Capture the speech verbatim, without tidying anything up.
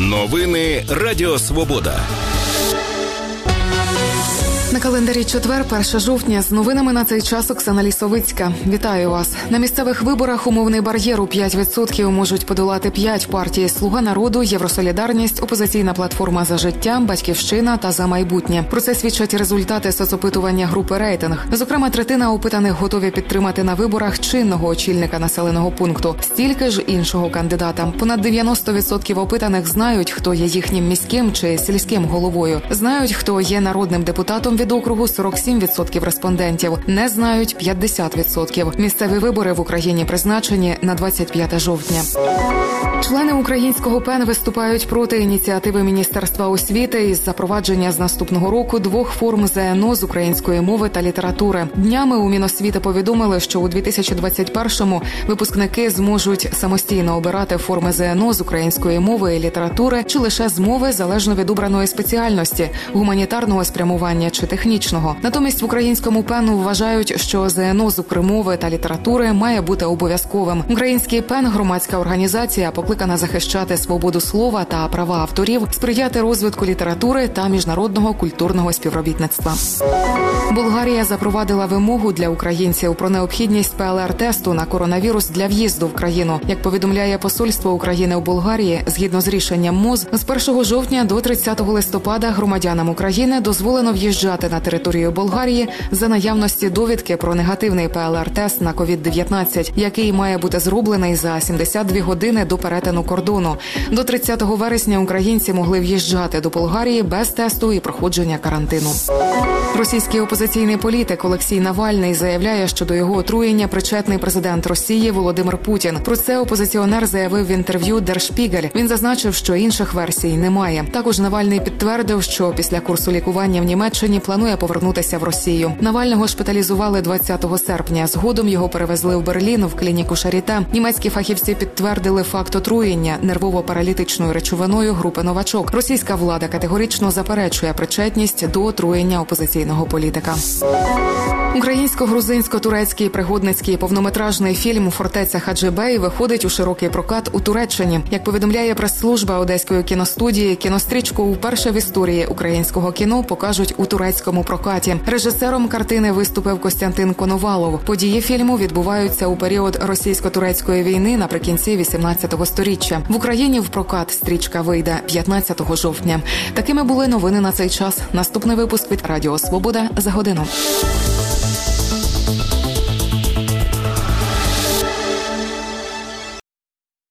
Новини Радіо Свобода. На календарі четвер, перше жовтня. З новинами на цей час Оксана Лісовицька. Вітаю вас. На місцевих виборах умовний бар'єр у п'ять відсотків можуть подолати п'ять партій: «Слуга народу», «Євросолідарність», «Опозиційна платформа за життя», «Батьківщина» та «За майбутнє». Про це свідчать результати соцопитування групи «Рейтинг». Зокрема, третина опитаних готові підтримати на виборах чинного очільника населеного пункту. Стільки ж іншого кандидата. Понад дев'яносто відсотків опитаних знають, хто є їхнім міським чи сільським головою. Знають, хто є народним депутатом від округу. сорок сім відсотків респондентів. Не знають п'ятдесят відсотків. Місцеві вибори в Україні призначені на двадцять п'яте жовтня. Члени українського ПЕН виступають проти ініціативи Міністерства освіти із запровадження з наступного року двох форм ЗНО з української мови та літератури. Днями у Міносвіти повідомили, що у дві тисячі двадцять першому випускники зможуть самостійно обирати форми ЗНО з української мови і літератури чи лише з мови, залежно від обраної спеціальності – гуманітарного спрямування чи технічного. Натомість в українському ПЕНу вважають, що ЗНО з укрмови та літератури має бути обов'язковим. Український ПЕН – громадська організація, покликана захищати свободу слова та права авторів, сприяти розвитку літератури та міжнародного культурного співробітництва. Болгарія запровадила вимогу для українців про необхідність ПЛР-тесту на коронавірус для в'їзду в країну. Як повідомляє посольство України у Болгарії, згідно з рішенням МОЗ, з першого жовтня до тридцятого листопада громадянам України дозволено в'їжджати на територію Болгарії за наявності довідки про негативний ПЛР-тест на ковід дев'ятнадцять, який має бути зроблений за сімдесят дві години до перетину кордону. До тридцятого вересня українці могли в'їжджати до Болгарії без тесту і проходження карантину. Російський опозиційний політик Олексій Навальний заявляє, що до його отруєння причетний президент Росії Володимир Путін. Про це опозиціонер заявив в інтерв'ю Der Spiegel. Він зазначив, що інших версій немає. Також Навальний підтвердив, що після курсу лікування в Німеччині планує повернутися в Росію. Навального шпиталізували двадцятого серпня. Згодом його перевезли в Берлін в клініку Шаріте. Німецькі фахівці підтвердили факт отруєння нервово-паралітичною речовиною групи «Новачок». Російська влада категорично заперечує причетність до отруєння опозиційного політика. Українсько-грузинсько-турецький пригодницький повнометражний фільм «Фортеця Хаджибей» виходить у широкий прокат у Туреччині. Як повідомляє прес-служба Одеської кіностудії, кінострічку вперше в історії українського кіно покажуть у турецькому прокаті. Режисером картини виступив Костянтин Коновалов. Події фільму відбуваються у період російсько-турецької війни наприкінці вісімнадцятого сторіччя. В Україні в прокат стрічка вийде п'ятнадцятого жовтня. Такими були новини на цей час. Наступний випуск від Радіо Свобода за годину.